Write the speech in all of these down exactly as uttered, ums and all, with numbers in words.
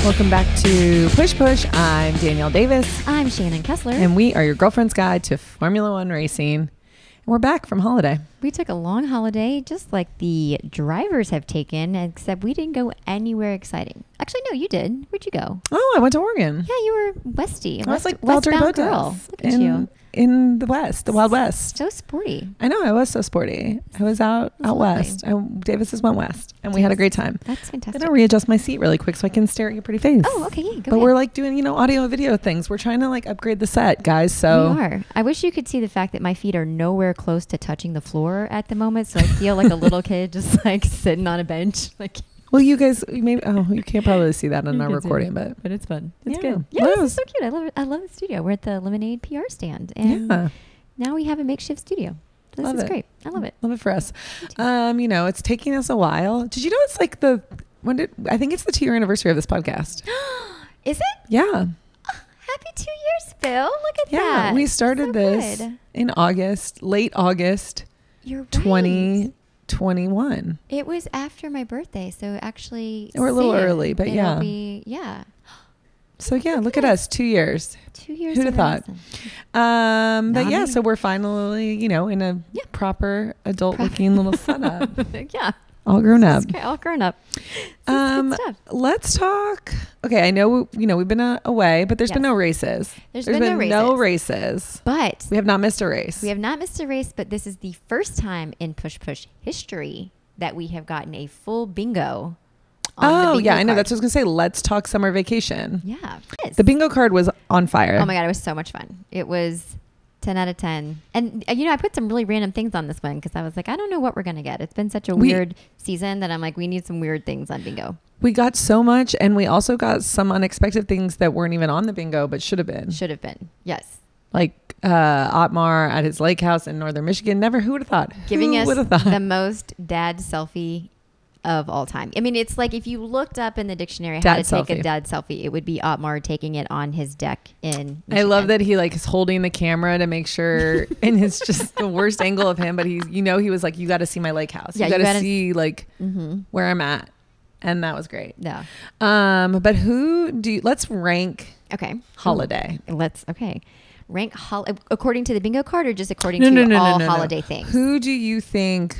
Welcome back to Push Push. I'm Danielle Davis. I'm Shannon Kessler. And we are your girlfriend's guide to Formula One racing. And we're back from holiday. We took a long holiday, just like the drivers have taken, except we didn't go anywhere exciting. Actually, no, you did. Where'd you go? Oh, I went to Oregon. Yeah, you were Westy. I was West, like Valtteri westbound Bottas girl. Look at in, you. in the West, the Wild West. So sporty. I know, I was so sporty. I was out That's out lovely. west. I, Davis's went west, and we had a great time. That's I'm fantastic. gonna readjust my seat really quick so I can stare at your pretty face. Oh, okay, yeah, go But ahead. we're like doing, you know, audio and video things. We're trying to like upgrade the set, guys. So We are. I wish you could see the fact that my feet are nowhere close to touching the floor at the moment, so I feel like a little kid just like sitting on a bench. Like, well, you guys, maybe oh, you can't probably see that on You our can see recording, it, but but it's fun. It's Yeah. good. Yeah, Well, this it is was- so cute. I love it. I love the studio. We're at the Lemonade P R stand, and yeah. now we have a makeshift studio. This Love is it. great. I love it. Love it for us. Me too. Um, you know, it's taking us a while. Did you know it's like the when did I think it's the two year anniversary of this podcast? Is it? Yeah. Happy two years, Phil. Look at Yeah. that. We started So this good. in August, late August You're right. twenty twenty-one. It was after my birthday, so actually We're a little soon early, but it'll yeah. Be, yeah. So yeah, Look look at at us, two years. Two years. Who'da of thought? awesome. Um, but Not yeah, me. so we're finally, you know, in a Yeah. proper adult looking little setup. yeah. All grown up. It's great, all grown up. This is Um, good stuff. let's talk. Okay, I know you know we've been uh, away, but there's been Yes. no races. There's been no no races. But We have not missed a race. we have not missed a race, but this is the first time in Push Push history that we have gotten a full bingo. On the Oh bingo yeah, I know. card. That's what I was gonna say. Let's talk summer vacation. Yeah. Yes. The bingo card was on fire. Oh my God, it was so much fun. It was ten out of ten. And, uh, you know, I put some really random things on this one because I was like, I don't know what we're going to get. It's been such a We- weird season that I'm like, we need some weird things on bingo. We got so much, and we also got some unexpected things that weren't even on the bingo, but should have been. Should have been. Yes. Like uh, Otmar at his lake house in northern Michigan. Never. Who would have thought? Giving who us would have thought? the most dad selfie of all time. I mean, it's like if you looked up in the dictionary how Dad to take selfie. a dad selfie, it would be Otmar taking it on his deck in I love Michigan. that he like is holding the camera to make sure, and it's just the worst angle of him. But he's, you know, he was like, "You got to see my lake house. Yeah, you you got to gotta- see like Mm-hmm. where I'm at," and that was great. Yeah. Um, but who do you, let's rank Okay. holiday? Let's, okay. Rank hol- according to the bingo card or just according No, to no, no, no, all no, no. holiday things? Who do you think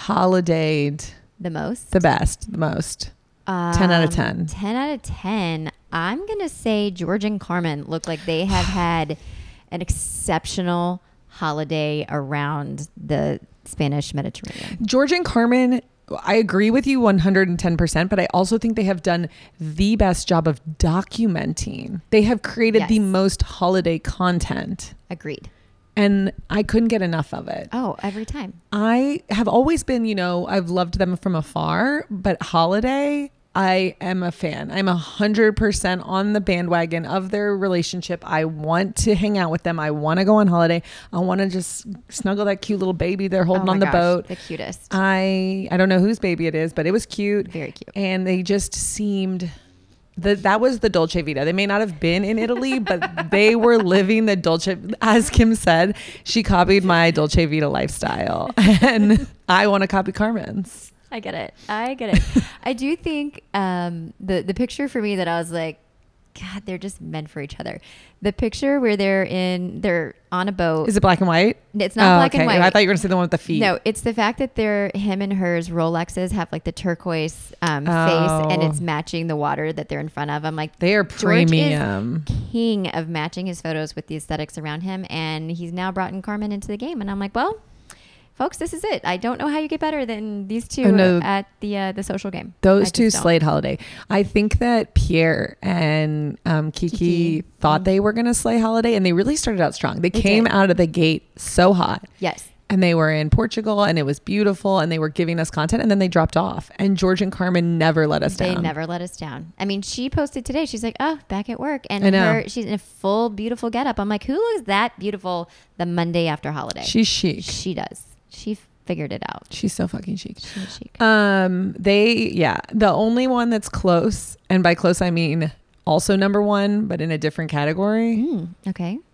holidayed The most? the best, the most? ten out of ten. Um, ten out of ten. I'm going to say George and Carmen look like they have had an exceptional holiday around the Spanish Mediterranean. George and Carmen, I agree with you one hundred ten percent, but I also think they have done the best job of documenting. They have created Yes. the most holiday content, Agreed. and I couldn't get enough of it. Oh, every time. I have always been, you know, I've loved them from afar, but holiday, I am a fan. I'm a hundred percent on the bandwagon of their relationship. I want to hang out with them. I want to go on holiday. I want to just snuggle that cute little baby they're holding Oh my on the gosh, boat. The cutest. I I don't know whose baby it is, but it was cute. Very cute. And they just seemed that that was the Dolce Vita. They may not have been in Italy, but they were living the Dolce. As Kim said, she copied my Dolce Vita lifestyle, and I want to copy Carmen's. I get it. I get it. I do think um, the the picture for me that I was like, God, they're just meant for each other. The picture where they're in, they're on a boat. Is it black and white? It's not Oh, black and okay. white. I thought you were going to say the one with the feet. No, it's the fact that they're him and hers Rolexes have like the turquoise um, Oh. face, and it's matching the water that they're in front of. I'm like, They are George is premium. king of matching his photos with the aesthetics around him, and he's now brought in Carmen into the game. And I'm like, well, folks, this is it. I don't know how you get better than these two Oh, no. at the uh, the social game. Those I two just don't. slayed holiday. I think that Pierre and um, Kiki, Kiki. thought they were going to slay holiday, and they really started out strong. They, They came did. out of the gate so hot. Yes. And they were in Portugal, and it was beautiful, and they were giving us content, and then they dropped off. And George and Carmen never let us They down. never let us down. I mean, she posted today. She's like, "Oh, back at work," and I know. her she's in a full beautiful getup. I'm like, who looks that beautiful the Monday after holiday? She's chic. She does. She figured it out. She's so fucking chic. She's chic. Um, they, yeah, the only one that's close, and by close I mean also number one, but in a different category, Mm, okay.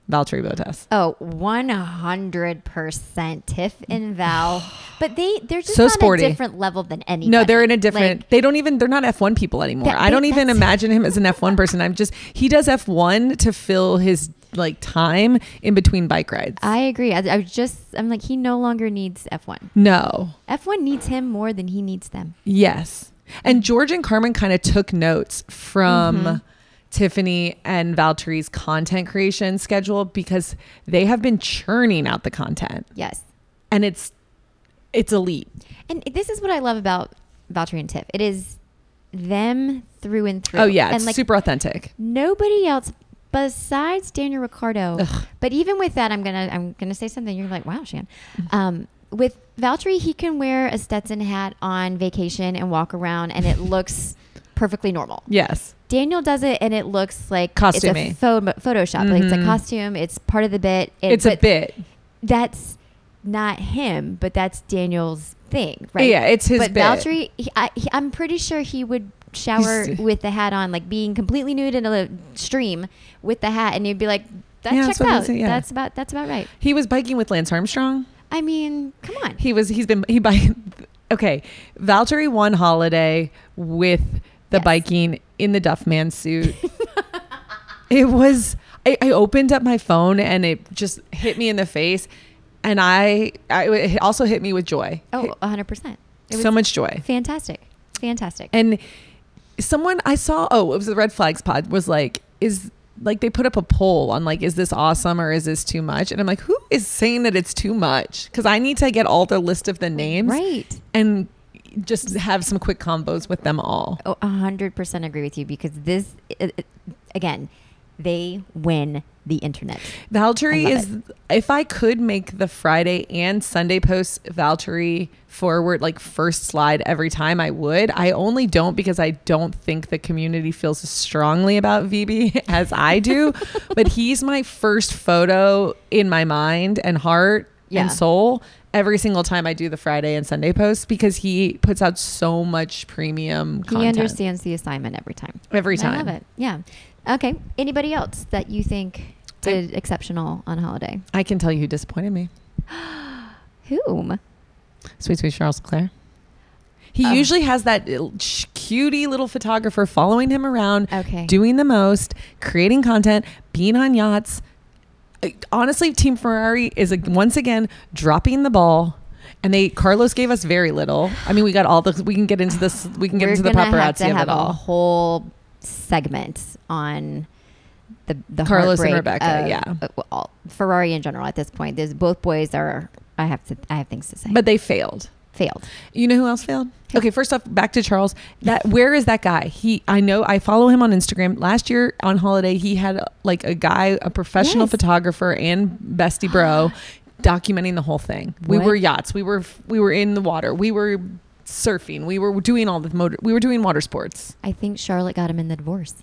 Valtteri Bottas. Oh, one hundred percent Tiff and Val. But they, they're just So on sporty. a different level than anybody. No, they're in a different, Like, they don't even, they're not F one people anymore. That- I don't they- even that's- imagine him as an F one person. I'm just, he does F one to fill his like time in between bike rides. I agree. I, I was just, I'm like, he no longer needs F one. No. F one needs him more than he needs them. Yes. And George and Carmen kind of took notes from Mm-hmm. Tiffany and Valtteri's content creation schedule because they have been churning out the content Yes. and it's it's elite. And this is what I love about Valtteri and Tiff. It is them through and through. Oh yeah, it's and like super authentic. nobody else besides Daniel Ricciardo. Ugh. But even with that, I'm gonna I'm gonna say something. You're like, wow, Shan. Um, with Valtteri, he can wear a Stetson hat on vacation and walk around, and it looks perfectly normal. Yes. Daniel does it, and it looks like Costumey. it's a pho- Photoshop. Like it's a Mhm. costume. It's part of the bit. It, It's a but bit. That's not him, but that's Daniel's thing, right? Yeah, it's his But bit. Valtteri, he, I, he, I'm pretty sure he would shower He's- with the hat on, like being completely nude in a stream with the hat, and you'd be like, "That Yeah, checks that's what I out. was saying, yeah. That's about that's about right." He was biking with Lance Armstrong. I mean, come on. He was he's been he bike okay. Valtteri won holiday with the Yes. biking in the Duffman suit. It was I, I opened up my phone and it just hit me in the face. And I, I it also hit me with joy. Oh, one hundred percent. It was So much joy. fantastic, fantastic. And someone I saw, oh, it was the Red Flags pod, was like, is like they put up a poll on like, is this awesome or is this too much? And I'm like, who is saying that it's too much? Because I need to get all the list of the names Right. and just have some quick combos with them all. Oh, one hundred percent agree with you because this, it, it, again, they win the internet. Valtteri I love is, if I could make the Friday and Sunday posts Valtteri forward, like first slide every time, I would. I only don't because I don't think the community feels as strongly about V B as I do. But he's my first photo in my mind and heart Yeah. and soul every single time I do the Friday and Sunday posts because he puts out so much premium He content. understands the assignment every time. Every I time. love it. Yeah. Okay. Anybody else that you think did exceptional on holiday? I can tell you who disappointed me. Whom? Sweet, sweet Charles Leclerc. He Oh. usually has that little sh- cutie little photographer following him around, Okay. doing the most, creating content, being on yachts. Uh, Honestly, Team Ferrari is like, once again dropping the ball, and they Carlos gave us very little. I mean, we got all the. We can get into this. We can get We're into the gonna have paparazzi to of have it a all. whole segment on the the Carlos and heartbreak Rebecca, of- yeah. uh, well, Ferrari in general at this point. There's both boys are. I have to. I have things to say. But they failed. failed. You know who else failed? Okay, first off, back to Charles. That where is that guy? He, I know, I follow him on Instagram. Last year on holiday, he had uh, like a guy, a professional Yes. photographer and bestie bro, documenting the whole thing. We What? were yachts. We were we were in the water. We were surfing. We were doing all the motor. We were doing water sports. I think Charlotte got him in the divorce.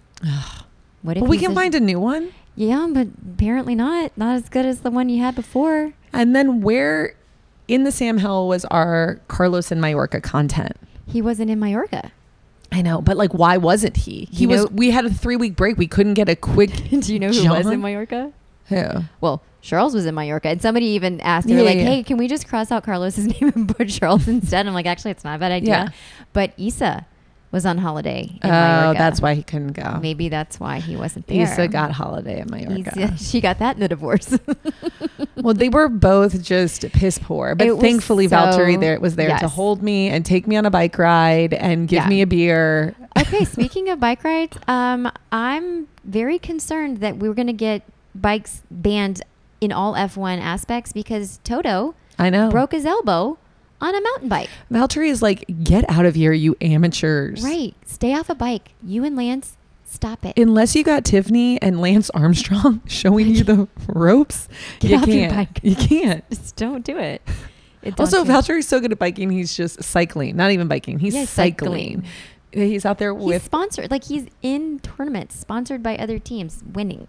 What if But we he's can a- find a new one. Yeah, but apparently not. Not as good as the one you had before. And then where in the Sam Hill was our Carlos and Mallorca content? He wasn't in Mallorca. I know, but like, why wasn't he? He You was. know- We had a three week break. We couldn't get a quick. Do you know who was John? in Mallorca? Who? Well, Charles was in Mallorca, and somebody even asked, they were Yeah, like, yeah. "Hey, can we just cross out Carlos's name and put Charles instead?" I'm like, "Actually, it's not a bad idea." Yeah. But Issa was on holiday in Oh, Mallorca. that's why he couldn't go. Maybe that's why he wasn't there. Issa got holiday at Mallorca. Issa- she got that in the divorce. Well, they were both just piss poor, but It was thankfully so- Valtteri there was there to yes. hold me and take me on a bike ride and give Yeah. me a beer. Okay, speaking of bike rides, um, I'm very concerned that we were going to get bikes banned in all F one aspects because Toto I know. broke his elbow on a mountain bike. Valtteri is like, get out of here, you amateurs. Right. Stay off a bike. You and Lance, stop it. Unless you got Tiffany and Lance Armstrong showing you the ropes, Get you off your can't. bike. You can't. Just don't do it. It don't Also, do it. Valtteri's so good at biking. He's just cycling. Not even biking. He's Yeah, cycling. He's out there He's with. sponsored. Like he's in tournaments sponsored by other teams winning.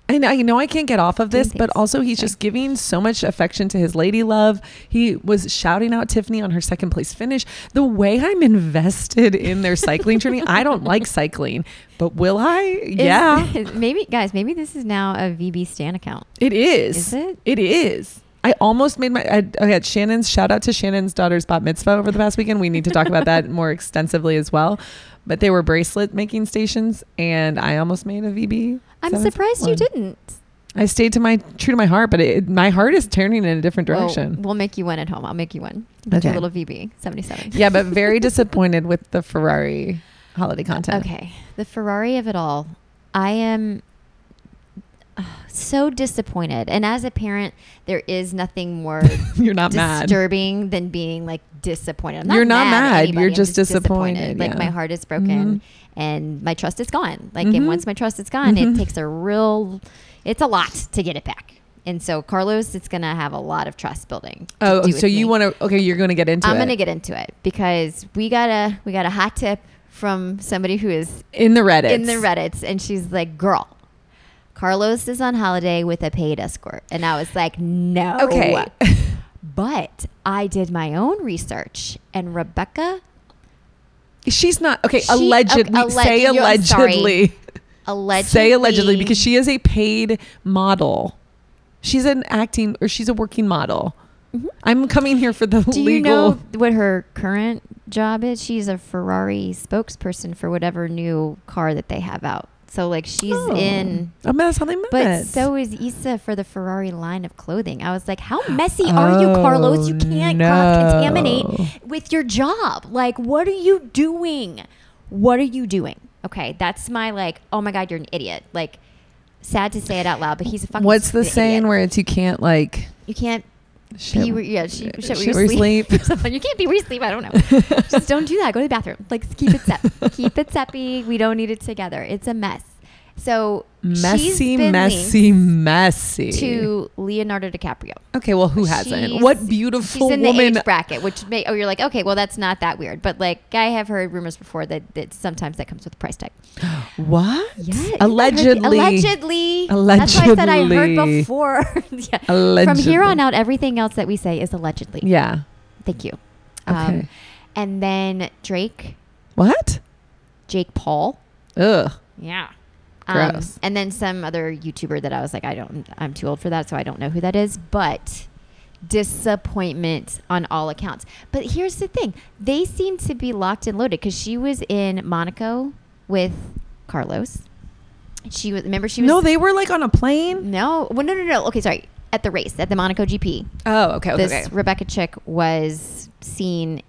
I know, I know I can't get off of this, Doing but things. also he's Sorry. just giving so much affection to his lady love. He was shouting out Tiffany on her second place finish. The way I'm invested in their cycling journey, I don't like cycling, but will I? Is- Yeah, maybe, guys, maybe this is now a V B Stan account. it is. Is it? It is. I almost made my, I, I had Shannon's, shout out to Shannon's daughter's bat mitzvah over the past weekend. We need to talk about that more extensively as well. But they were bracelet making stations and I almost made a V B. I'm seven surprised you one. didn't. I stayed to my true to my heart, but it, my heart is turning in a different direction. We'll, we'll make you one at home. I'll make you one. Get Okay. your little V B seventy-seven. Yeah, but very disappointed with the Ferrari holiday content. Okay. The Ferrari of it all. I am uh, so disappointed. And as a parent, there is nothing more You're not mad. disturbing than being like disappointed. I'm not You're not mad. at mad. anybody. You're I'm just disappointed, Like yeah. my heart is broken Mhm. and my trust is gone. Like, Mhm. and once my trust is gone, Mhm. it takes a real, it's a lot to get it back. And so Carlos, it's going to have a lot of trust building. to Oh, do so with you me. want to? Okay, you're going to get into I'm it. going to get into it because we got a we got a hot tip from somebody who is in the Reddit. in the Reddits, and she's like, "Girl, Carlos is on holiday with a paid escort," and I was like, "No." Okay. But I did my own research, and Rebecca She's not okay. She- allegedly, okay, alleg- say you're- I'm sorry. allegedly. allegedly Say allegedly because she is a paid model. She's an acting or she's a working model. Mhm. I'm coming here for the Do legal. you know what her current job is? She's a Ferrari spokesperson for whatever new car that they have out. So like she's Oh. in. Oh, that's how they met. But so is Issa for the Ferrari line of clothing. I was like, how messy are you, Carlos? You can't no. cross-contaminate with your job. Like, what are you doing? What are you doing? Okay, that's my like, oh my God, you're an idiot. Like, sad to say it out loud, but he's a fucking What's the idiot. saying where it's you can't like You can't shit, be where, yeah, she, shit, shit where you where you sleep. sleep. You can't be where you sleep. I don't know. Just don't do that. Go to the bathroom. Like, keep it sep. Keep it seppy. We don't need it together. It's a mess. So she's messy, been messy, linked messy. to Leonardo DiCaprio. Okay, well, who hasn't? She's- What beautiful She's in woman? the age bracket, which may, oh, you're like, okay, well, that's not that weird. But like, I have heard rumors before that, that sometimes that comes with a price tag. What? Yeah, Allegedly. Allegedly. That's why I said I heard Allegedly. before. Yeah. Allegedly. From here on out, everything else that we say is allegedly. Yeah. Thank you. Okay. Um, and then Drake, What? Jake Paul. Ugh. Yeah. Gross. Um, and then some other YouTuber that I was like, I don't, I'm too old for that, so I don't know who that is. But disappointment on all accounts. But here's the thing: they seem to be locked and loaded because she was in Monaco with Carlos. She was. Remember, she was. No, they were like on a plane. No. Well, no, no, no. Okay, sorry. At the race, at the Monaco G P, Oh, okay. Okay. this okay. Rebecca chick was seen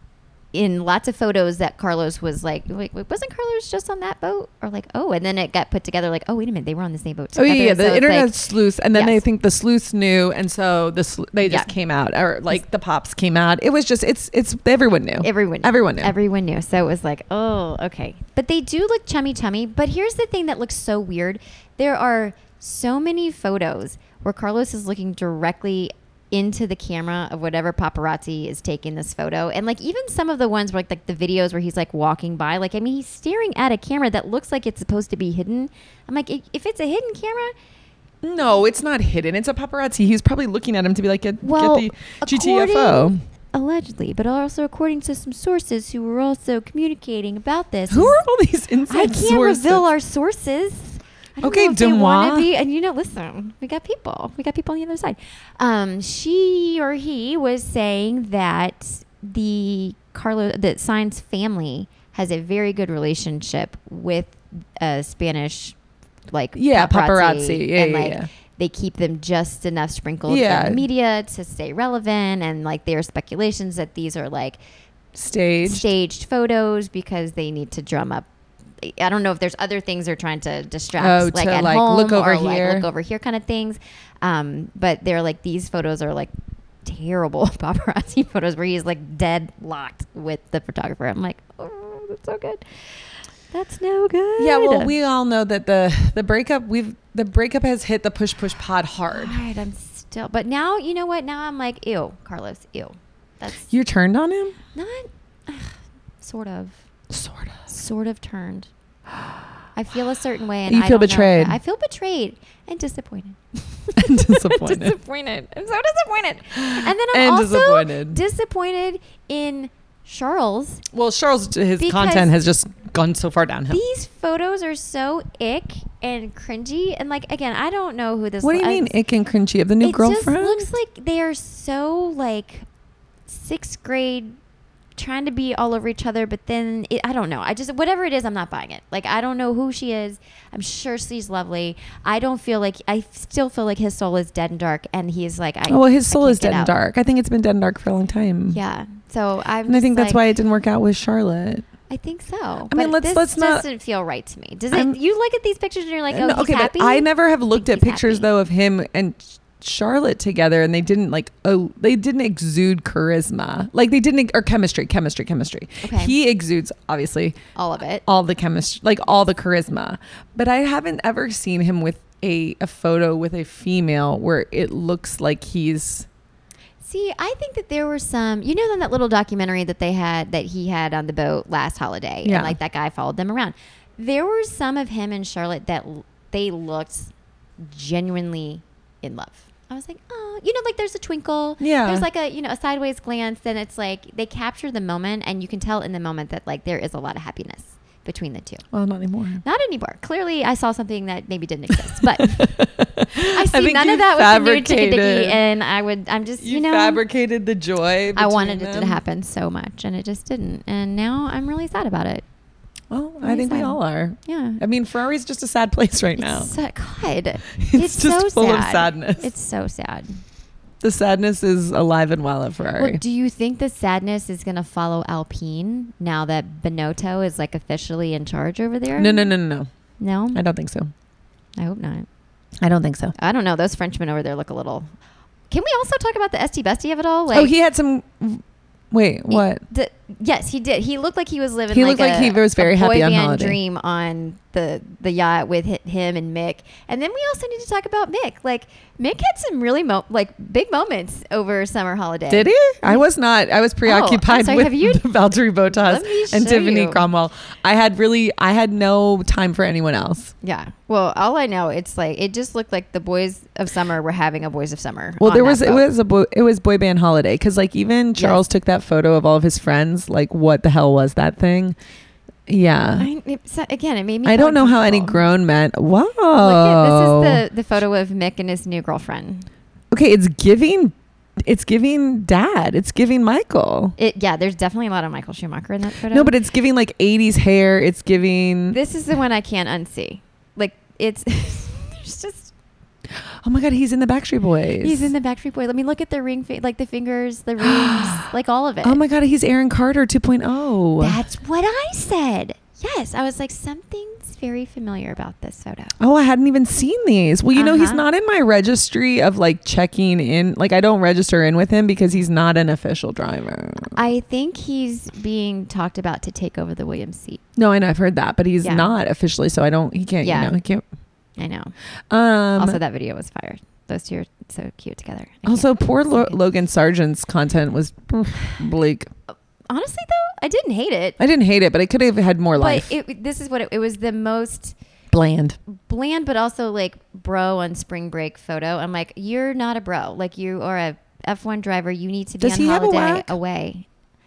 in lots of photos that Carlos was like, wait, wait, wasn't Carlos just on that boat? Or like, oh, and then it got put together like, oh, wait a minute, they were on the same boat Oh together. yeah, yeah. So The it's internet like, sleuths, and then Yes. I think the sleuths knew, and so the sl- they just Yeah. came out, or like the pops came out. It was just it's it's everyone knew. everyone, Everyone knew. everyone knew. So it was like, oh, okay. But they do look chummy chummy. But here's the thing that looks so weird: there are so many photos where Carlos is looking directly into the camera of whatever paparazzi is taking this photo, and like even some of the ones where like, like the videos where he's like walking by, like I mean he's staring at a camera that looks like it's supposed to be hidden. I'm like, i- if it's a hidden camera, No, it's not hidden. It's a paparazzi. He's probably looking at him to be like, get, well, get the G T F O. according- allegedly, but also according to some sources who were also communicating about this. Who are all these I inside can't sources? reveal our sources. I don't Okay, know if they wanna Deuxmoi. be, and you know, listen, we got people. We got people on the other side. Um, she or he was saying that the Carlos, that Sainz family has a very good relationship with uh, Spanish, like Yeah, paparazzi. Yeah, and yeah, like yeah. they keep them just enough sprinkled Yeah. in the media to stay relevant, and like there are speculations that these are like Staged. staged photos because they need to drum up. I don't know if there's other things they're trying to distract, Oh, like to, at like, home look over or like here. look over here kind of things. Um, but they're like these photos are like terrible paparazzi photos where he's like dead locked with the photographer. I'm like, oh, that's so good. That's no good. Yeah, well, we all know that the the breakup we've the breakup has hit the push push pod hard. All right, I'm still, but now you know what? Now I'm like, ew, Carlos, ew. That's You're turned on him? not ugh, sort of. Sort of. Sort of turned. I feel a certain way, and You I feel don't know if betrayed. I, I feel betrayed and disappointed. And disappointed. disappointed. I'm so disappointed. And then I'm And also disappointed. disappointed in Charles. Well, Charles, his Because content has just gone so far downhill. These photos are so ick and cringy, and like again, I don't know who this. What do you I- mean, ick and cringy of the new it girlfriend? just looks like they are so like sixth grade, trying to be all over each other, but then it, I don't know. I just whatever it is, I'm not buying it. Like I don't know who she is. I'm sure she's lovely. I don't feel like I still feel like his soul is dead and dark, and he's like, I, oh, well, his I soul can't is get dead and out. dark. I think it's been dead and dark for a long time. Yeah. So I'm. And I think just that's like, why it didn't work out with Charlotte. I think so. I But mean, let's- this let's not- doesn't feel right to me. Does I'm- it? You look at these pictures and you're like, oh, No, he's okay, happy. but I never have looked at think he's pictures happy. though of him and Charlotte together, and they didn't like oh they didn't exude charisma, like they didn't or chemistry, chemistry, chemistry. Okay. He exudes obviously all of it. all the chemistry, like all the charisma, but I haven't ever seen him with a a photo with a female where it looks like he's. See, I think that there were some, you know, in that little documentary that they had, that he had on the boat last holiday, Yeah. and like that guy followed them around. There were some of him and Charlotte that l- they looked genuinely in love. I was like, oh, you know, like there's a twinkle. Yeah. There's like a, you know, a sideways glance, and it's like they capture the moment, and you can tell in the moment that like there is a lot of happiness between the two. Well, not anymore. Not anymore. Clearly, I saw something that maybe didn't exist, but I see think none you of that with the new fabricated- ticky and I would, I'm just, You, you know, fabricated the joy. I wanted between it to them. happen so much, and it just didn't. And now I'm really sad about it. Well, I Really think we sad. all are. Yeah. I mean, Ferrari's just a sad place right now. It's so, God, It's, it's, just so full sad. of sadness. It's so sad. The sadness is alive and well at Ferrari. Well, do you think the sadness is going to follow Alpine now that Binotto is like officially in charge over there? no, no, no, no, no. No? I don't think so. I hope not. I don't think so. I don't know. Those Frenchmen over there look a little. Can we also talk about the Esty Bestie of it all? Like, oh, he had some. Wait, what? The, yes, he did. He looked like he was living. He like looked like a, he was very a happy boy on band holiday. dream on the the yacht with hi- him and Mick. And then we also need to talk about Mick. Like Mick had some really mo- like big moments over summer holiday. Did he? I was not. I was preoccupied sorry, with have you- Valtteri Bottas Let me and show Tiffany you. Cromwell. I had really. I had no time for anyone else. Yeah. Well, all I know, it's like it just looked like the boys of summer were having a boys of summer. Well, on there that was it boat. was a boy, it was boy band holiday because like even Charles Yes. took that photo of all of his friends. Like, what the hell was that thing? Yeah. I, it's, again, it made me. I feel don't know how any uncomfortable. grown men. Whoa. Look at this is the the photo of Mick and his new girlfriend. Okay, it's giving. It's giving dad. It's giving Michael. It yeah, there's definitely a lot of Michael Schumacher in that photo. No, but it's giving like eighties hair. It's giving. this is the one I can't unsee. Like it's there's just Oh my God, he's in the Backstreet Boys. he's in the Backstreet Boys. Let me look at the ring, fi- like the fingers, the rings, like all of it. Oh my God, he's Aaron Carter two point oh. That's what I said. Yes, I was like something's very familiar about this photo. Oh, I hadn't even seen these. Well, you know, he's Uh-huh. not in my registry of like checking in. Like, I don't register in with him because he's not an official driver. I think he's being talked about to take over the Williams seat. No, I know. I've heard that, but he's Yeah. not officially. So I don't, he can't, Yeah. you know, he can't. I know. Um, Also, that video was fire. Those two are so cute together. I also, can't- poor Lo- so good. Logan Sargent's content was bleak. Honestly, though, I didn't hate it. I didn't hate it, but it could have had more life. But it, this is what it, it was the most Bland. bland, but also like bro on spring break photo. I'm like, you're not a bro. Like you are a F one driver. You need to be Does on he have a holiday whack? away.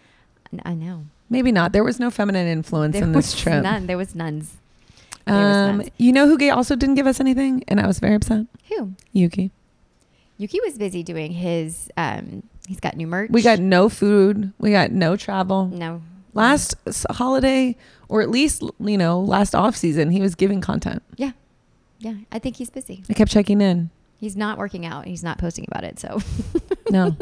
N- I know. Maybe not. There was no feminine influence There in this was trip. none. There was nuns. There was Um, nuns. you know who ga- also didn't give us anything, and I was very upset. Who? Yuki. Yuki was busy doing his. Um, he's got new merch. We got no food. We got no travel. no. Last s- holiday, or at least you know, last off season, he was giving content. Yeah, yeah. I think he's busy. I kept checking in. He's not working out. He's not posting about it. So No,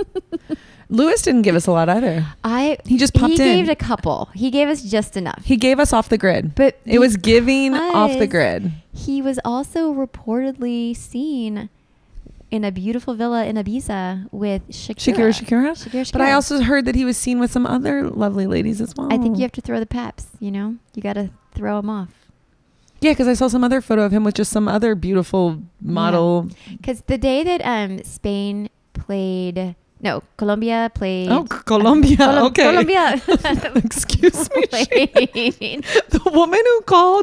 Lewis didn't give us a lot either. I. He just popped he in. gave a couple. He gave us just enough. He gave us off the grid, But it was giving off the because grid. He was also reportedly seen in a beautiful villa in Ibiza with Shakira. Shakira, Shakira. Shakira, But I Shakira. also heard that he was seen with some other lovely ladies as well. I think you have to throw the paps. You know, you got to throw them off. Yeah, because I saw some other photo of him with just some other beautiful model. Because the day that um Spain played No, Colombia played. Oh, C- Colombia. Col- okay. Colombia. Excuse me. Played- The woman who called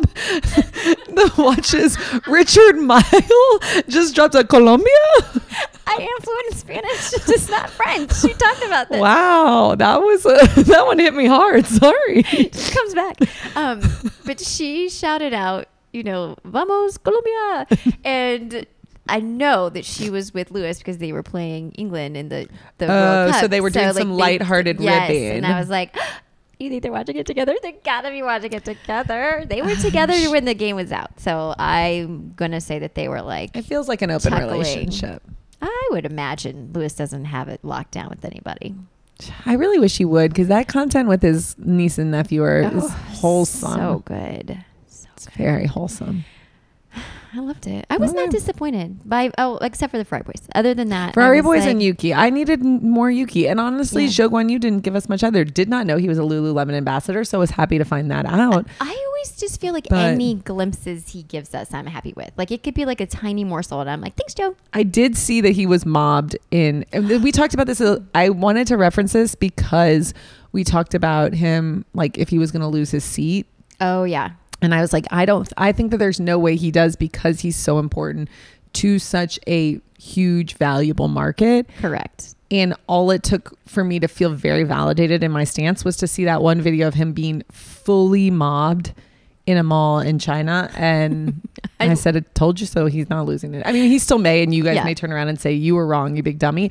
the watches Richard Mille just dropped a Colombia. I am fluent in Spanish, just not French. She talked about this. Wow, that was a, that one hit me hard. Sorry. She comes back. Um, but she shouted out, you know, "Vamos Colombia," and I know that she was with Lewis because they were playing England in the the Oh, World Cup. so they were doing some they- lighthearted yes, ribbing. and I was like, you think they're watching it together? They gotta be watching it together. They were together when the game was out. So I'm gonna say that they were like. It feels like an open chuckling. relationship. I would imagine Lewis doesn't have it locked down with anybody. I really wish he would, because that content with his niece and nephew are is Oh, wholesome. So good. So It's very wholesome. I loved it. I was Okay. not disappointed by oh, except for the Ferrari Boys. Other than that, I Ferrari was Boys like, and Yuki. I needed n- more Yuki. And honestly, Yeah. Zhou Guanyu didn't give us much either. Did not know he was a Lululemon ambassador, so was happy to find that out. I always just feel like But- any glimpses he gives us, I'm happy with. Like it could be like a tiny morsel, and I'm like, thanks, Joe. I did see that he was mobbed in. and We talked about this. uh, I wanted to reference this because we talked about him, like if he was going to lose his seat. Oh yeah, And I was like, I don't, I think that there's no way he does, because he's so important to such a huge, valuable market. correct. And all it took for me to feel very validated in my stance was to see that one video of him being fully mobbed in a mall in China. And I, I- said, I told you so. He's not losing it. I mean, he still may, and you guys Yeah. may turn around and say, you were wrong, you big dummy.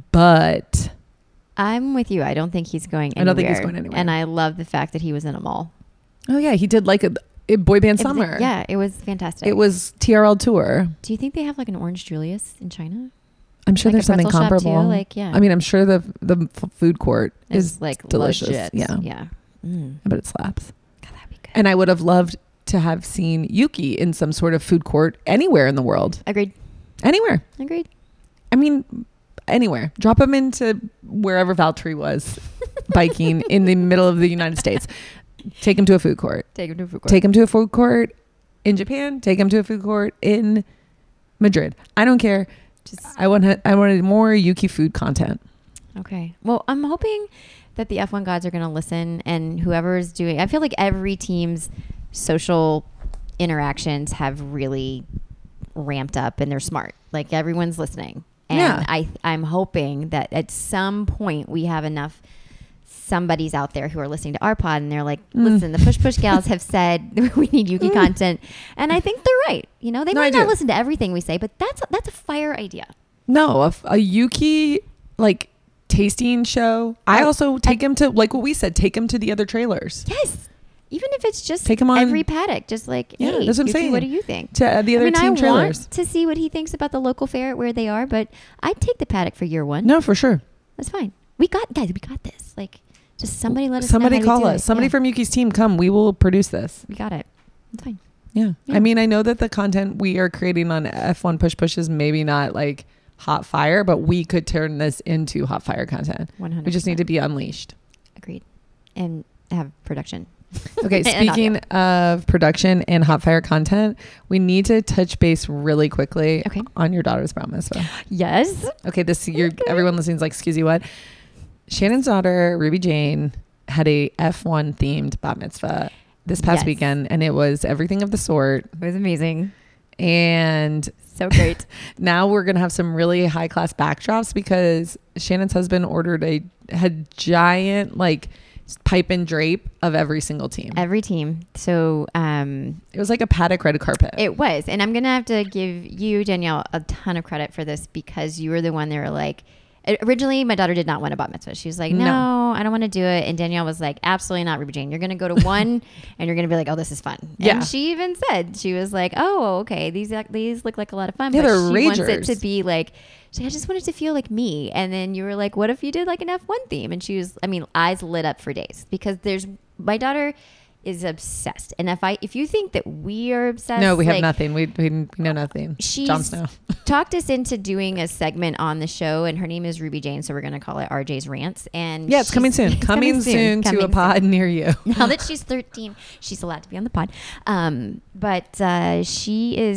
But I'm with you. I don't think he's going anywhere. I don't think he's going anywhere. And I love the fact that he was in a mall. oh yeah, he did like a, a boy band It was- summer. yeah, it was fantastic. It was T R L tour. Do you think they have like an Orange Julius in China? I'm sure Like a there's something pretzel shop, too? comparable. Like, yeah. I mean, I'm sure the the f- food court It's is like delicious. legit. Yeah. Yeah. Mm. but it slaps. God, that'd be good. And I would have loved to have seen Yuki in some sort of food court anywhere in the world. Agreed. Anywhere. Agreed. I mean, anywhere. Drop him into wherever Valtteri was biking in the middle of the United States. Take him to a food court. Take him to a food court. Take him to a food court in Japan. Take him to a food court in Madrid. I don't care. Just I want. I wanted more Yuki food content. okay. Well, I'm hoping that the F one gods are going to listen, and whoever's doing. I feel like every team's social interactions have really ramped up, and they're smart. Like everyone's listening, and Yeah. I I'm hoping that at some point we have enough. Somebody's out there who are listening to our pod and they're like, Mm. listen, the Push Push Gals have said we need Yuki Mm. content. And I think they're right. You know, they No, I might not do. listen to everything we say, but that's, that's a fire idea. No, a, f- a Yuki like tasting show. I Oh, also take him to, like what we said, take him to the other trailers. Yes. Even if it's just Take him on- every paddock, just like, Yeah, hey, that's what I'm Yuki, saying. what do you think? To uh, the other I mean, team I trailers. want to see what he thinks about the local fair where they are, but I'd take the paddock for year one. No, for sure. That's fine. We got, guys, we got this. Like, just somebody let us Somebody know how call to do us. it. Somebody Yeah, from Yuki's team, come. We will produce this. we got it. It's fine. Yeah. Yeah. I mean, I know that the content we are creating on F one Push Push is maybe not like hot fire, but we could turn this into hot fire content. one hundred percent. We just need to be unleashed. Agreed. And have production. Okay, And audio. speaking of production and hot fire content, we need to touch base really quickly Okay. on your daughter's bar mitzvah. Yes. Okay, this you're everyone listening's like, excuse you, what? Shannon's daughter, Ruby Jane, had a F one themed bat mitzvah this past Yes. weekend, and it was everything of the sort. It was amazing. And So great. now we're gonna have some really high class backdrops because Shannon's husband ordered a had giant like pipe and drape of every single team. Every team. So um, It was like a paddock red carpet. it was. And I'm going to have to give you, Danielle, a ton of credit for this because you were the one that were like, originally my daughter did not want a bat mitzvah. She was like, no, No. I don't want to do it. And Danielle was like, absolutely not, Ruby Jane. You're going to go to one and you're going to be like, oh, this is fun. Yeah. And she even said, she was like, oh, okay, these these look like a lot of fun. Yeah, but they're she wants it ragers. to be like, she, I just want it to feel like me. And then you were like, what if you did like an F one theme? And she was, I mean, eyes lit up for days because there's, my daughter is obsessed. And if I, if you think that we are obsessed. no, we have like, nothing. We, we, we know nothing. She's Jon Snow. talked us into doing a segment on the show, and her name is Ruby Jane, so we're going to call it R J's Rants. And Yeah, it's coming she's- soon. it's coming, soon, to Coming a pod near you. soon. Now that she's thirteen, she's allowed to be on the pod. Um, but uh, she is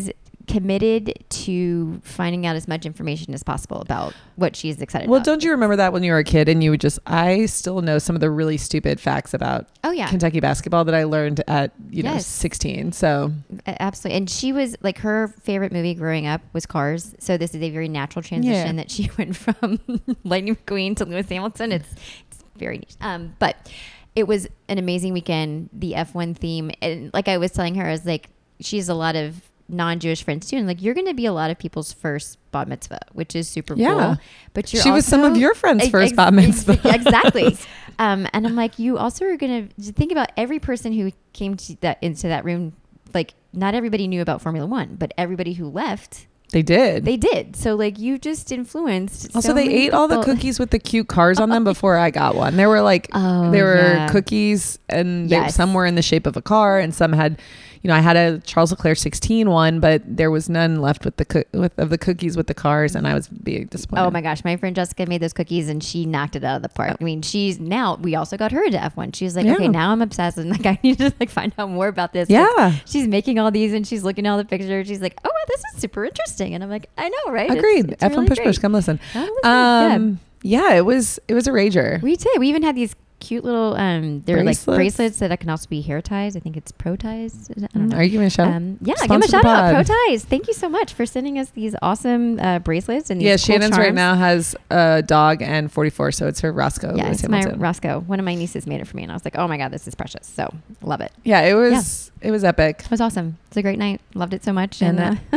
committed to finding out as much information as possible about what she's excited Well, about. don't you remember that when you were a kid and you would just, I still know some of the really stupid facts about Oh, yeah. Kentucky basketball that I learned at, you know, Yes. sixteen. So A- Absolutely. And she was like, her favorite movie growing up was Cars. So this is a very natural transition Yeah. that she went from Lightning McQueen to Lewis Hamilton. It's, it's very neat. Um, but it was an amazing weekend. The F one theme. And like I was telling her, I was like, she has a lot of non-Jewish friends too. And like, you're going to be a lot of people's first bat mitzvah, which is super Yeah. cool. But you're she was some also- of your friends' Ex- first ex- bat mitzvah. ex- Exactly. Um, and I'm like, you also are going to think about every person who came to that into that room. Like, not everybody knew about Formula One, but everybody who left, They did. they did. So like, you just influenced. Also, so they many ate all the people. cookies with the cute cars on them before I got one. There were like, Oh, there were yeah. cookies and they, Yes. some were in the shape of a car and some had, you know, I had a Charles Leclerc sixteen one, but there was none left with the coo- with of the cookies with the cars, and I was being disappointed. Oh my gosh, my friend Jessica made those cookies and she knocked it out of the park. I mean, she's now, we also got her into F one. She's like, Yeah. okay, now I'm obsessed and like, I need to like find out more about this. Yeah. Like, she's making all these and she's looking at all the pictures. She's like, oh, wow, this is super interesting. And I'm like, I know, right? It's- Agreed. it's F one really push push. great. Come listen. Come listen. Yeah. Um, yeah, it was it was a rager. We did. We even had these cute little, um, they're Bracelets. like bracelets that can also be hair ties. I think it's Pro Ties. I don't know. Are you giving a shout? Um, yeah, Sponsor give them a the shout out. pod. Pro Ties. Thank you so much for sending us these awesome uh, bracelets and these Yeah, cool Shannon's right charms. now has a dog and forty-four, so it's her Roscoe. Yeah, Lewis it's my Hamilton. Roscoe. One of my nieces made it for me, and I was like, "Oh my god, this is precious." So love it. Yeah, it was it was epic. It was awesome. It's a great night. Loved it so much. And And, uh,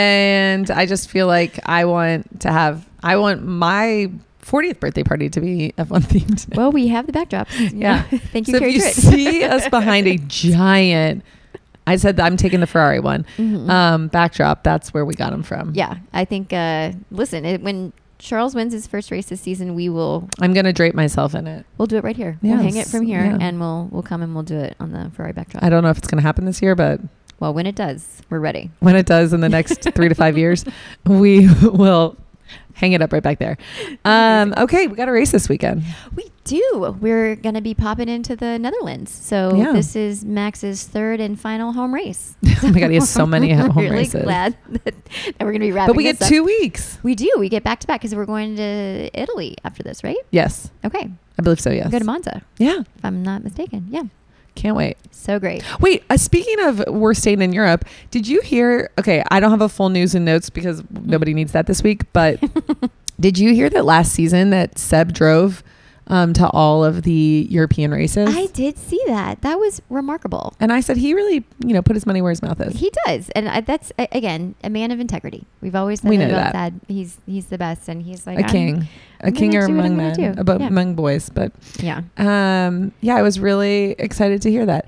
and I just feel like I want to have I want my fortieth birthday party to be F one themed. well, we have the backdrops. Yeah. Thank you, So Carrie if you Tritt. see us behind a giant, I said that I'm taking the Ferrari one Mhm. um, backdrop. That's where we got them from. Yeah, I think. Uh, listen, it, when Charles wins his first race this season, we will I'm gonna drape myself in it. we'll do it right here. We'll hang it Yes, from here, yeah. and we'll we'll come and we'll do it on the Ferrari backdrop. I don't know if it's gonna happen this year, but Well, when it does, we're ready. when it does in the next three to five years, we will hang it up right back there. Um, okay, we got a race this weekend. We do. We're going to be popping into the Netherlands. So Yeah. this is Max's third and final home race. Oh my God, he has so many I'm home really races. glad that, that we're going to be wrapping But we this get up. two weeks. We do. We get back to back because we're going to Italy after this, right? Yes, Okay. I believe so. Yes. Go to Monza, Yeah, if I'm not mistaken. Yeah. can't wait. So great. Wait, uh, speaking of we're staying in Europe, did you hear? Okay, I don't have a full news and notes because nobody needs that this week. But did you hear that last season that Seb drove um, to all of the European races? I did see that. That was remarkable. and I said he really, you know, put his money where his mouth is. He does, and I, that's a- again a man of integrity. We've always said We it know about that. that. He's he's the best, and he's like a I'm- king, a I'm king gonna or do what among I'm gonna men, do. about Yeah. among boys. But Yeah. um, yeah, I was really excited to hear that.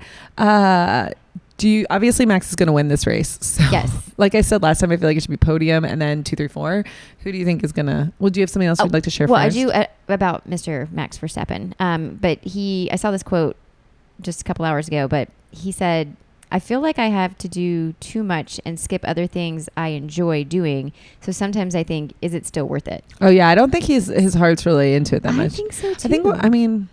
Uh, do you obviously Max is going to win this race? So, Yes. like I said last time, I feel like it should be podium and then two, three, four. Who do you think is gonna? Well, do you have something else Oh, you'd like to share? Well, first? I do uh, about Mister Max Verstappen. Um, but he, I saw this quote just a couple hours ago, but he said, I feel like I have to do too much and skip other things I enjoy doing. So sometimes I think, is it still worth it? Oh yeah, I don't think he's his heart's really into it that I much. think so too. I think. I mean,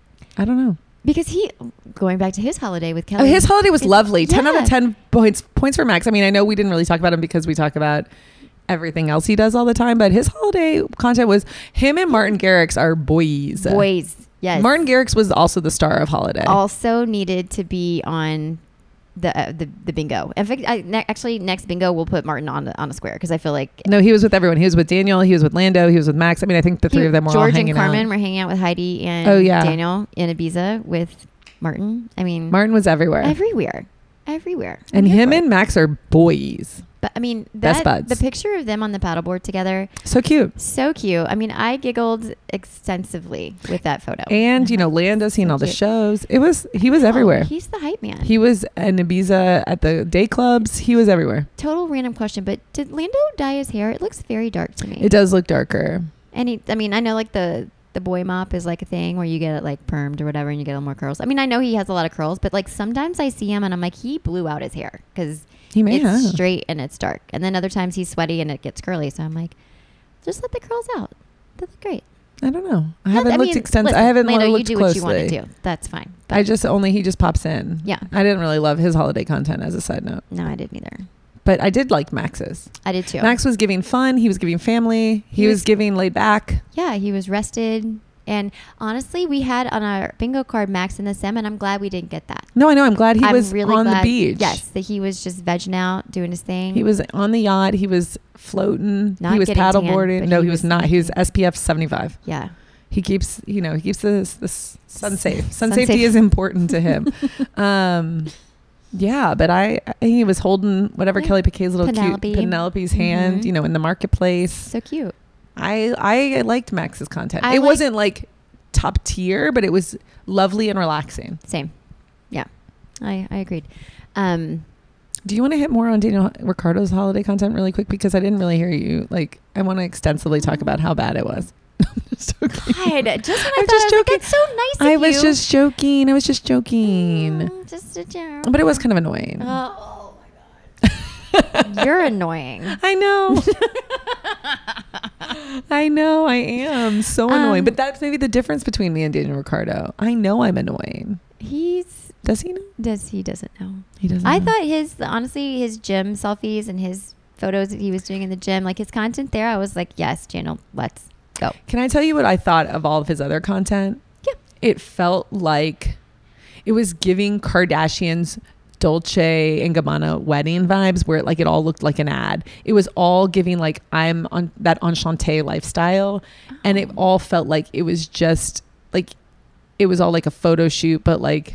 I don't know. because he, going back to his holiday with Oh, Kelly. his holiday was it's- lovely. Ten out yeah. of ten points. Points for Max. I mean, I know we didn't really talk about him because we talk about everything else he does all the time, but his holiday content was him and Martin Garrix are boys. Boys. Yes. Martin Garrix was also the star of Holiday. also needed to be on the uh, the, the bingo. In fact, I, ne- actually, next bingo we'll put Martin on the, on a square because I feel like No, he was with everyone. He was with Daniel. He was with Lando. He was with Max. I mean, I think the three he- of them were George all hanging and Carmen out. were hanging out with Heidi and Oh, yeah. Daniel in Ibiza with Martin. I mean, Martin was everywhere. everywhere, everywhere. and I'm here him for it. and Max are boys. But I mean, Best that, buds. the picture of them on the paddleboard together, So cute. so cute. I mean, I giggled extensively with that photo. And, you know, Lando's seen So all the cute. shows. It was, he was Oh, everywhere. He's the hype man. He was in Ibiza at the day clubs. He was everywhere. Total random question, but did Lando dye his hair? It looks very dark to me. It does look darker. And he, I mean, I know like the the boy mop is like a thing where you get it like permed or whatever, and you get a little more curls. I mean, I know he has a lot of curls, but like sometimes I see him and I'm like, he blew out his hair because He may it's have. straight and it's dark. And then other times he's sweaty and it gets curly. So I'm like, just let the curls out. They look great. I don't know. I Yeah, haven't looked mean, extensive. listen, I haven't Lando, looked you do closely. what you want to do. That's fine. But I just only he just pops in. Yeah. I didn't really love his holiday content as a side note. no, I didn't either. but I did like Max's. I did too. Max was giving fun. He was giving family. He, He was, was- giving laid back. Yeah, he was rested. And honestly, we had on our bingo card Max in the Sim, and I'm glad we didn't get that. No, I know. I'm glad he I'm was really on glad, the beach. Yes, that he was just vegging out, doing his thing. He was on the yacht. He was floating. Not he was getting tan, paddleboarding. but No, he he was was not. He was making- S P F seventy-five. Yeah. He keeps, you know, he keeps this this sun safe. Sun, Sun safety safe. is important to him. um, yeah, but I, I think he was holding whatever Yeah. Kelly Piquet's little Penelope. cute Penelope's hand, Mhm. you know, in the marketplace. So cute. I I liked Max's content. I it like- wasn't like top tier, but it was lovely and relaxing. Same. Yeah. I, I agreed. Um, Do you want to hit more on Daniel Ricciardo's holiday content really quick? Because I didn't really hear you. Like, I want to extensively talk about how bad it was. I'm just joking. God, just when I I'm thought just I was like, joking. that's so nice of I was you. just joking. I was just joking. Mm, just a joke. But it was kind of annoying. Oh, my God. You're annoying. I know. I know I am so annoying. Um, But that's maybe the difference between me and Daniel Ricciardo. I know I'm annoying. He's Does he know? does he doesn't know. He doesn't I know. thought his honestly his gym selfies and his photos that he was doing in the gym, like his content there, I was like, yes, Daniel, let's go. Can I tell you what I thought of all of his other content? Yeah. It felt like it was giving Kardashians Dolce and Gabbana wedding vibes where like it all looked like an ad. It was all giving like I'm on that enchanté lifestyle. Oh. And it all felt like it was just like it was all like a photo shoot, but like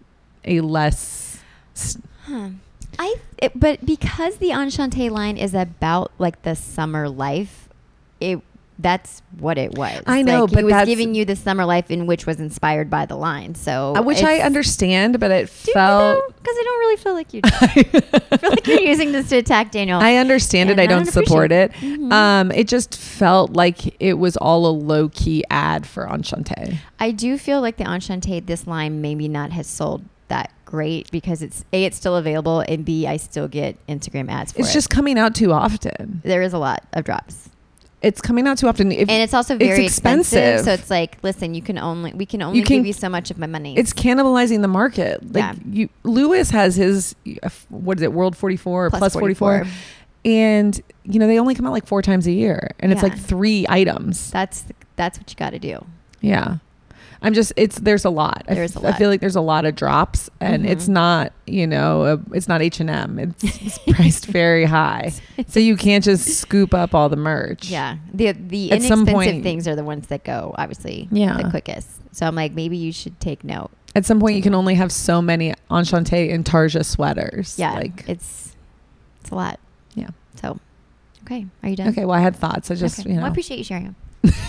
a less s- Huh. I it, but because the Enchante line is about like the summer life, it that's what it was. I know, like, but he was that's- giving you the summer life in which was inspired by the line. So uh, which I it's- understand, but it Do felt because I don't really feel like you. Do. I feel like you're using this to attack Daniel. I understand And it. I I don't don't support it. appreciate it. Mhm. Um, it just felt like it was all a low key ad for Enchante. I do feel like the Enchante, this line maybe not has sold that great because it's A, it's still available, and B, I still get Instagram ads for It's it. just coming out too often. There is a lot of drops. It's coming out too often. If And it's also it's very expensive. expensive. So it's like, listen, you can only we can only You can- give you so much of my money. it's cannibalizing the market. Like Yeah. you, Lewis has his uh, what is it, World forty-four or Plus Plus forty-four, and you know they only come out like four times a year, and it's Yeah. like three items. That's that's what you got to do. Yeah. I'm just, it's, there's a lot. I There's a f- lot. I feel like there's a lot of drops and Mhm. it's not, you know, a, it's not H and M. It's, it's priced very high. So you can't just scoop up all the merch. Yeah. The the At some inexpensive point- things are the ones that go obviously Yeah. the quickest. So I'm like, maybe you should take note. At some point you can only have so many Enchante and Tarja sweaters. Yeah. Like, it's it's a lot. yeah. So okay. Are you done? Okay. Well, I had thoughts. I just, Okay. you know. Well, I appreciate you sharing them.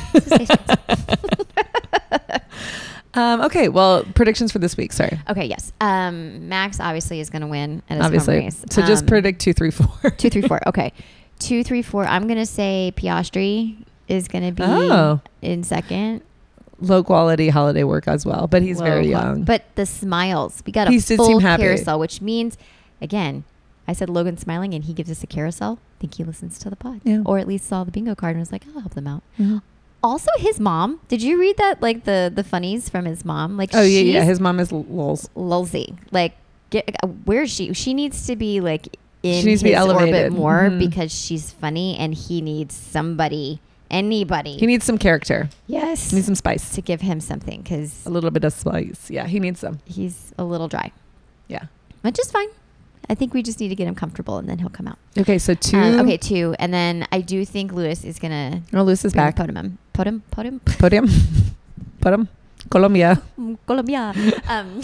um, okay. Well, predictions for this week. Sorry. Okay, yes. Um, Max obviously is going to win at his Obviously. home race. So just Um, predict two, three, four. two, three, four. Okay, two, three, four. I'm going to say Piastri is going to be Oh. in second. Low quality holiday work as well, but he's Low very qual- young. But the smiles, we got a He did full seem happy. carousel, which means, again, I said Logan smiling and he gives us a carousel. I think he listens to the pod, Yeah. or at least saw the bingo card and was like, "I'll help them out." Mhm. Also, his mom. Did you read that? Like the the funnies from his mom. Like, Oh yeah, yeah. she's His mom is lulz. Lulzy. Like, get, uh, where is she? She needs to be like in She needs his to be orbit elevated. more Mhm. because she's funny, and he needs somebody, anybody. He needs some character. yes, He needs some spice. to give him something because A little bit of spice. Yeah, he needs some. he's a little dry, Yeah. which is fine. I think we just need to get him comfortable, and then he'll come out. Okay, so two. Um, okay, two, and then I do think Lewis is gonna Oh, Lewis is bring back. podium, podium, podium, Put him. Put him. Colombia. Colombia. um,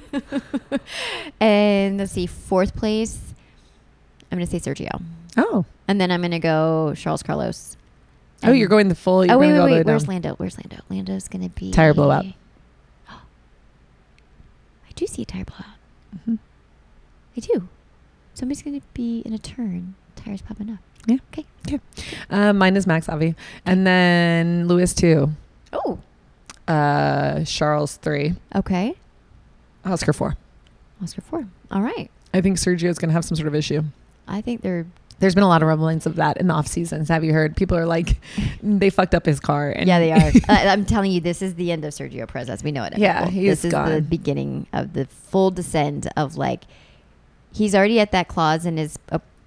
and let's see, fourth place. I'm gonna say Sergio. Oh. And then I'm going to go Charles Carlos. Oh, And- you're going the full. You're Oh, wait, going wait, all the wait. way Where's down. Lando? Where's Lando? Lando's going to be... Tire blowout. I do see a tire blowout. Mhm. I do. Somebody's going to be in a turn. Tires popping up. Yeah. Okay. Uh, mine is Max Avi, and then Lewis two. Oh. Uh, Charles three. Okay. Oscar four. Oscar four. All right. I think Sergio's going to have some sort of issue. I think they're... There's been a lot of rumblings of that in the off seasons. Have you heard? People are like, they fucked up his car. And Yeah, they are. uh, I'm telling you, this is the end of Sergio Perez as we know it. Yeah, Nicole. he is This is the gone. beginning of the full descent of like, he's already at that clause in his uh,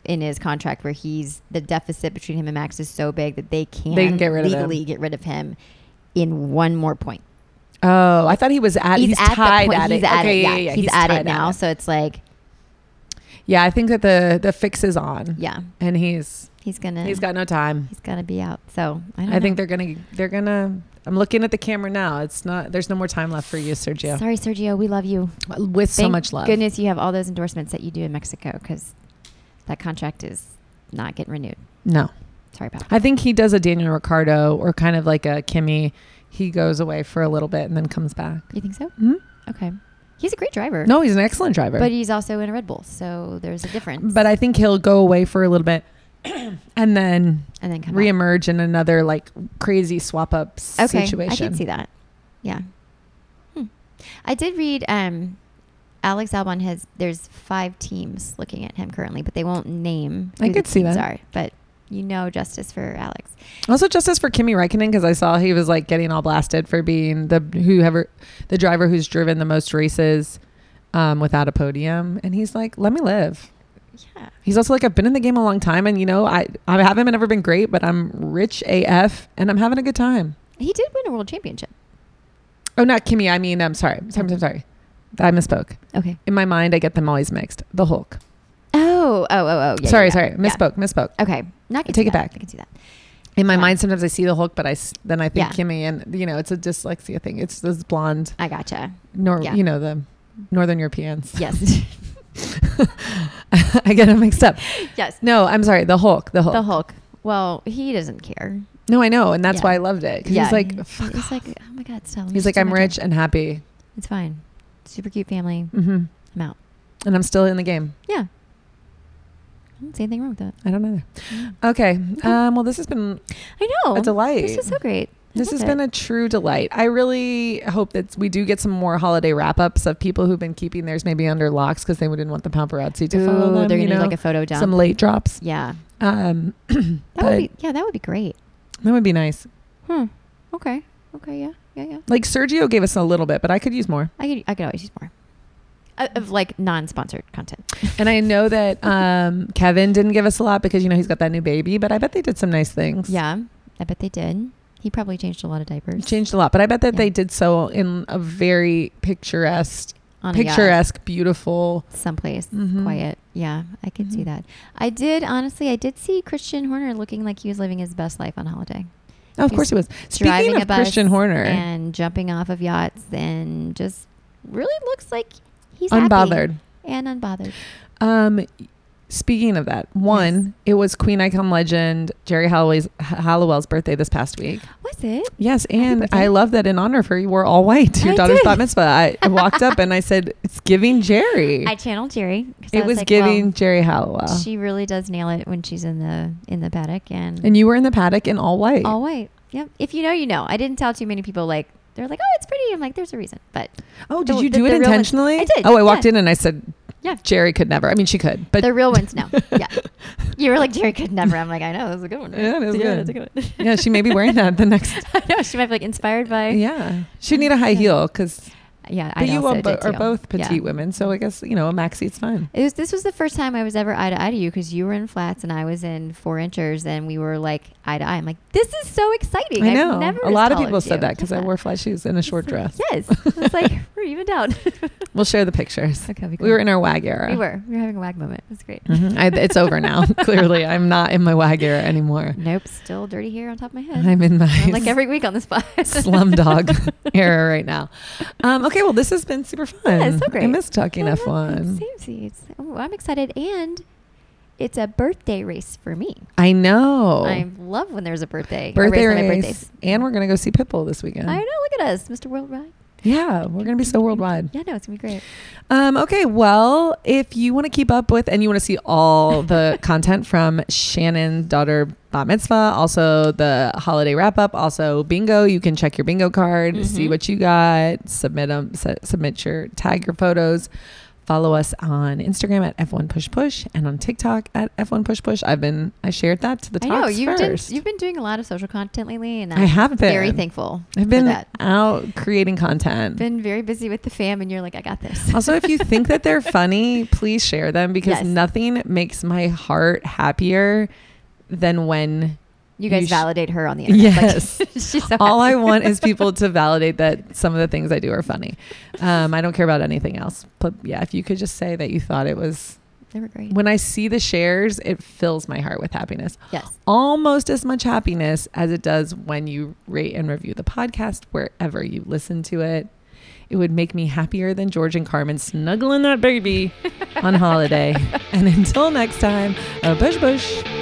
in his contract where he's the deficit between him and Max is so big that they can, They can get rid of him. legally get rid of him in one more point. Oh, I thought he was at. He's, He's, at tied the point. at He's it. at okay, it. yeah, Yeah, yeah, he's, at it tied now. So it's like, yeah, I think that the the fix is on. yeah, and he's he's gonna. he's got no time. He's gonna be out. So I, don't I think know. they're gonna they're gonna. I'm looking at the camera now. It's not. There's no more time left for you, Sergio. Sorry, Sergio. We love you. With so Thank much love. Goodness, you have all those endorsements that you do in Mexico because that contract is not getting renewed. No, Sorry, pal. I think he does a Daniel Ricciardo or kind of like a Kimi. He goes away for a little bit and then comes back. You think so? Hmm? Okay. He's a great driver. No, he's an excellent driver. But he's also in a Red Bull, so there's a difference. But I think he'll go away for a little bit and then and then come back. reemerge in another like crazy swap up Okay, situation. I can see that. Yeah. Hmm. I did read um, Alex Albon has, there's five teams looking at him currently, but they won't name who I the could see teams that. are. But you know, justice for Alex. Also, justice for Kimi Räikkönen because I saw he was like getting all blasted for being the whoever the driver who's driven the most races um, without a podium, and he's like, "Let me live." Yeah. He's also like, "I've been in the game a long time, and you know, I I haven't never been great, but I'm rich A F, and I'm having a good time." He did win a world championship. Oh, not Kimi. I mean, I'm sorry. I'm, I'm sorry. I misspoke. Okay. In my mind, I get them always mixed. The Hulk. Oh, oh, oh, oh. Yeah, sorry, yeah, sorry. yeah. Misspoke. Misspoke. Okay. No, I can Take see it that. back. I can see that. In my Yeah. mind, sometimes I see the Hulk, but I s- then I think Yeah. Kimi, and you know, it's a dyslexia thing. It's this blonde, I gotcha. nor Yeah. you know, the Northern Europeans. Yes. I get them mixed up. Yes. No, I'm sorry. The Hulk. The Hulk. The Hulk. Well, he doesn't care. No, I know, and that's Yeah. why I loved it. 'Cause Yeah. he's like, he- "Fuck he's off." like, oh my God, Stella. let me he's just like, do I'm my rich job." and happy, It's fine. Super cute family. hmm I'm out. and I'm still in the game. Yeah. I don't see anything wrong with that. I don't either. Yeah. Okay. Um, well, this has been I know. a delight. This is so great. I This love has it. been a true delight. I really hope that we do get some more holiday wrap ups of people who've been keeping theirs maybe under locks because they wouldn't want the paparazzi to follow Ooh, them. they're you gonna know? do like a photo dump. Some late drops. Yeah. Um, That but would be. Yeah, that would be great. that would be nice. Hmm. Okay. Okay. Yeah. Yeah. Yeah. Like Sergio gave us a little bit, but I could use more. I could. I could always use more. Uh, of like non-sponsored content. And I know that um, Kevin didn't give us a lot because, you know, he's got that new baby, but I bet they did some nice things. Yeah, I bet they did. He probably changed a lot of diapers. Changed a lot, but I bet that Yeah. they did so in a very picturesque, On a yacht. picturesque, beautiful. Someplace Mhm. quiet. Yeah, I could see Mhm. that. I did, honestly, I did see Christian Horner looking like he was living his best life on holiday. Oh, of He's course he was. Speaking Driving a of bus Christian Horner, and jumping off of yachts and just really looks like he's happy unbothered. and unbothered. Um, speaking of that, one, Yes. it was Queen Icon legend Jerry Hallowell's, Hallowell's birthday this past week. Was it? Yes, and birthday. I love that in honor of her, you wore all white to your I daughter's did. bat mitzvah. I, I walked up and I said, "It's giving Jerry." I channeled Jerry. 'cause I it was like, giving well, Jerry Hallowell. she really does nail it when she's in the in the paddock and, And you were in the paddock in all white. all white. Yep. If you know, you know. I didn't tell too many people. Like they're like, oh, it's pretty. I'm like, there's a reason. But Oh, did The- you the- do it the real ones- intentionally? I did, Oh, I walked yeah. in and I said, Yeah. Jerry could never. I mean, she could, but the real ones, no. Yeah. You were like, Jerry could never. I'm like, I know. That was a good one. Right? Yeah, it is good. That's a good one. yeah, she may be wearing that the next. I know. She might be like inspired by. Yeah, she'd need a high Yeah. heel because Yeah. but I you also all bo- did are too. both petite Yeah. women, so I guess you know a maxi's fine. It was. This was the first time I was ever eye to eye to you because you were in flats and I was in four inchers and we were like eye to eye. I'm like, this is so exciting. I I've know never a lot of as tall people as said you. that because I Yeah. wore flat shoes and a short dress. Yes. It's like we're even down. We'll share the pictures. Okay, We were in our WAG era. We were. We were having a wag moment. It was great. Mhm. I, it's over now. Clearly, I'm not in my WAG era anymore. Nope. Still dirty hair on top of my head. I'm in my I'm like every week on the spot. Slumdog era right now. Um, okay, well, this has been super fun. Yeah, it's so great. I miss talking Yeah, F one. Same seats. Oh, I'm excited. And it's a birthday race for me. I know. I love when there's a birthday. a Birthday race on my race. birthdays. And we're going to go see Pitbull this weekend. I know. Look at us, Mister Worldwide. Yeah, we're going to be so worldwide. Yeah, no, it's going to be great. Um, okay, well, if you want to keep up with and you want to see all the content from Shannon's daughter bat mitzvah, also the holiday wrap up, also bingo, you can check your bingo card, see Mhm. what you got, submit them, su- submit your tag your photos. Follow us on Instagram at F one Push Push and on TikTok at F one Push Push. I've been, I shared that to the I talks know you've first. done, you've been doing a lot of social content lately, and I'm I have been very thankful. I've been for that. out creating content. Been very busy with the fam, and you're like, I got this. Also, if you think that they're funny, please share them because Yes. nothing makes my heart happier than when You guys You sh- validate her on the internet. Yes. Like, she's so all I happy. want is people to validate that some of the things I do are funny. Um, I don't care about anything else. But yeah, if you could just say that you thought it was, They were great. when I see the shares, it fills my heart with happiness. Yes. Almost as much happiness as it does when you rate and review the podcast wherever you listen to it. It would make me happier than George and Carmen snuggling that baby on holiday. And until next time, uh, push push.